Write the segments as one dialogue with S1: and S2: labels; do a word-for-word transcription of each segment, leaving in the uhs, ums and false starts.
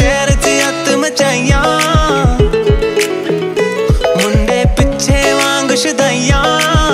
S1: शहर च अत मचाइया, मुंडे पिछे वांग शुदाइया।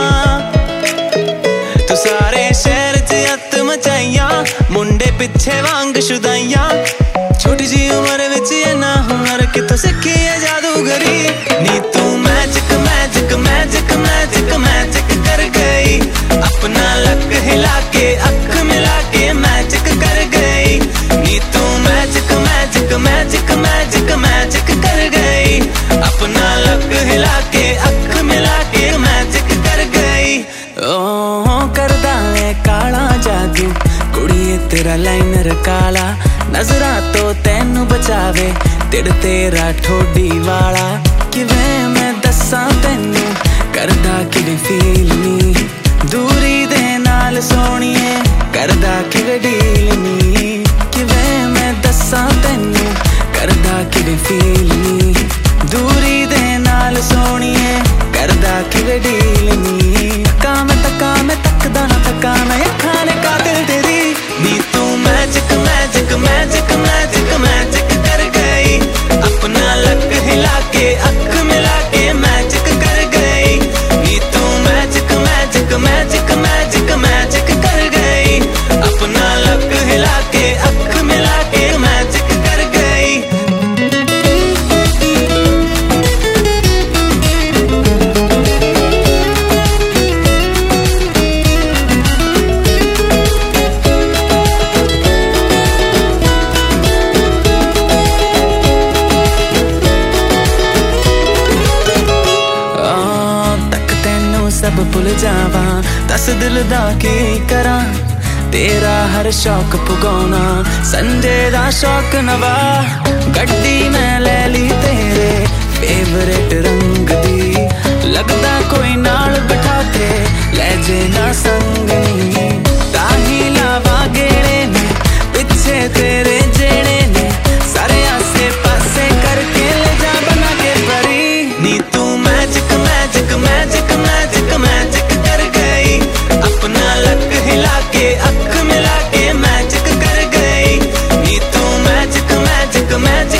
S1: तू सारे शहर च अत मचाइया, मुंडे पिछे वांग शुदाइया। छोटी जी उम्र विच इन्ना हुनर कितों सिखी है जादूगरी। नी तू magic magic magic magic magic कर गई, अपना लक हिला के अख मिला के मैजिक कर गई। नी तू magic magic magic magic magic कर गई, अपना लक हिला के अख मिला के मैजिक कर गई। ओ करदा है काला जादू कुड़िए तेरा लाइनर काला, नजरा तो तैनू बचावे तेड़ तेरा ठोडी वाला। किवें मैं दस्सां तैनू करदा किवें फील नी, दूरी दे नाल सोहणीए करदा किवें डील नी। किवें मैं दस्सां तैनू करदा किवें फील नी, दूरी दे नाल सोहणीए करदा किवें डील नी। तक्का मैं तक्का मैं तकदा ना तक्का मैं अखां ने कातिल तेरी। नी तू magic magic magic magic magic कर गई, अपना लक हिला के अख मिला के मैजिक कर गई। नी तू magic magic magic magic magic कर गई, अपना लक हिला के अख मिला के मैजिक कर गई। सब भुल जावा दस दिल दा की करा, तेरा हर शौक पुगाना संजे दा शौक नवा। गड्डी मैं ले ली तेरे फेवरेट रंग दी, लगदा कोई नाल बिठा के ले जे ना संग नी। ताही लावा गेड़े ने पिछे तेरे जेड़े ने, सारे आसे पासे करके ले जा बना के परी। नी तू magic magic magic magic magic कर गई, अपना लक हिला के अख मिला के मैजिक कर गई। नी तू मैजिक मैजिक मैजिक